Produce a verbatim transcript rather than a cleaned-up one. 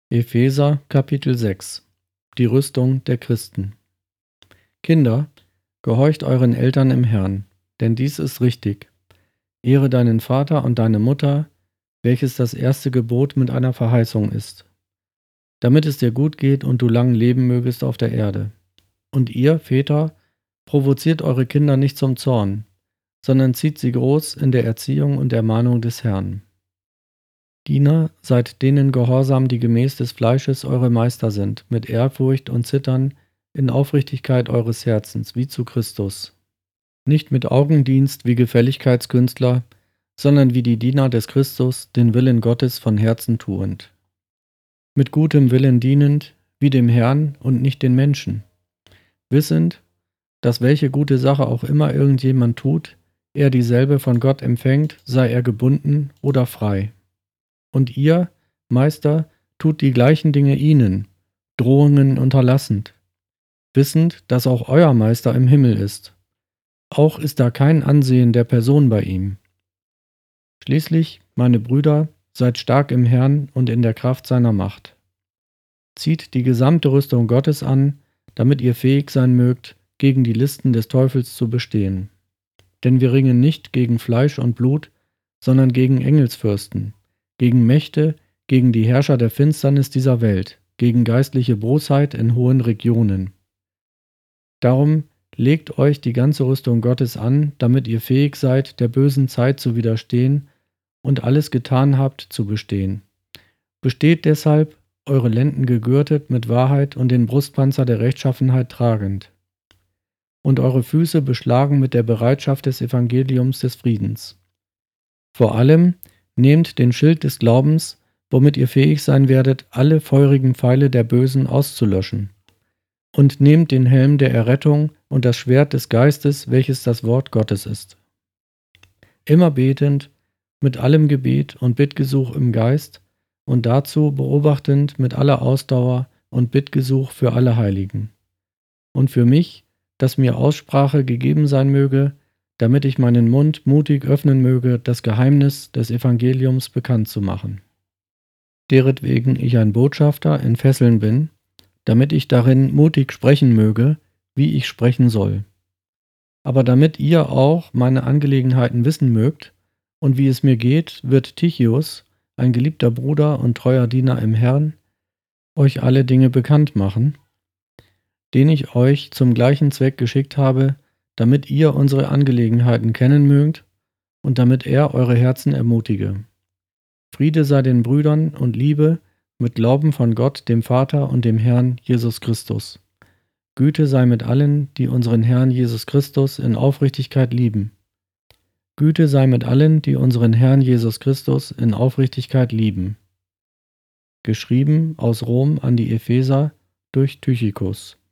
Epheser Kapitel sechs Die Rüstung der Christen. Kinder, gehorcht euren Eltern im Herrn, denn dies ist richtig. Ehre deinen Vater und deine Mutter, welches das erste Gebot mit einer Verheißung ist, damit es dir gut geht und du lang leben mögest auf der Erde. Und ihr, Väter, provoziert eure Kinder nicht zum Zorn, sondern zieht sie groß in der Erziehung und Ermahnung des Herrn. Diener, seid denen gehorsam, die gemäß des Fleisches eure Meister sind, mit Ehrfurcht und Zittern, in Aufrichtigkeit eures Herzens, wie zu Christus. Nicht mit Augendienst wie Gefälligkeitskünstler, sondern wie die Diener des Christus, den Willen Gottes von Herzen tuend. Mit gutem Willen dienend, wie dem Herrn und nicht den Menschen. Wissend, dass welche gute Sache auch immer irgendjemand tut, er dieselbe von Gott empfängt, sei er gebunden oder frei. Und ihr, Meister, tut die gleichen Dinge ihnen, Drohungen unterlassend, wissend, dass auch euer Meister im Himmel ist. Auch ist da kein Ansehen der Person bei ihm. Schließlich, meine Brüder, seid stark im Herrn und in der Kraft seiner Macht. Zieht die gesamte Rüstung Gottes an, damit ihr fähig sein mögt, gegen die Listen des Teufels zu bestehen. Denn wir ringen nicht gegen Fleisch und Blut, sondern gegen Engelsfürsten, gegen Mächte, gegen die Herrscher der Finsternis dieser Welt, gegen geistliche Bosheit in hohen Regionen. Darum legt euch die ganze Rüstung Gottes an, damit ihr fähig seid, der bösen Zeit zu widerstehen und alles getan habt, zu bestehen. Besteht deshalb, eure Lenden gegürtet mit Wahrheit und den Brustpanzer der Rechtschaffenheit tragend. Und eure Füße beschlagen mit der Bereitschaft des Evangeliums des Friedens. Vor allem nehmt den Schild des Glaubens, womit ihr fähig sein werdet, alle feurigen Pfeile der Bösen auszulöschen. Und nehmt den Helm der Errettung und das Schwert des Geistes, welches das Wort Gottes ist. Immer betend, mit allem Gebet und Bittgesuch im Geist und dazu beobachtend mit aller Ausdauer und Bittgesuch für alle Heiligen. Und für mich, dass mir Aussprache gegeben sein möge, damit ich meinen Mund mutig öffnen möge, das Geheimnis des Evangeliums bekannt zu machen. Deretwegen ich ein Botschafter in Fesseln bin, damit ich darin mutig sprechen möge, wie ich sprechen soll. Aber damit ihr auch meine Angelegenheiten wissen mögt und wie es mir geht, wird Tychus, ein geliebter Bruder und treuer Diener im Herrn, euch alle Dinge bekannt machen, den ich euch zum gleichen Zweck geschickt habe, damit ihr unsere Angelegenheiten kennen mögt und damit er eure Herzen ermutige. Friede sei den Brüdern und Liebe mit Glauben von Gott, dem Vater und dem Herrn Jesus Christus. Güte sei mit allen, die unseren Herrn Jesus Christus in Aufrichtigkeit lieben. Güte sei mit allen, die unseren Herrn Jesus Christus in Aufrichtigkeit lieben. Geschrieben aus Rom an die Epheser durch Tychicus.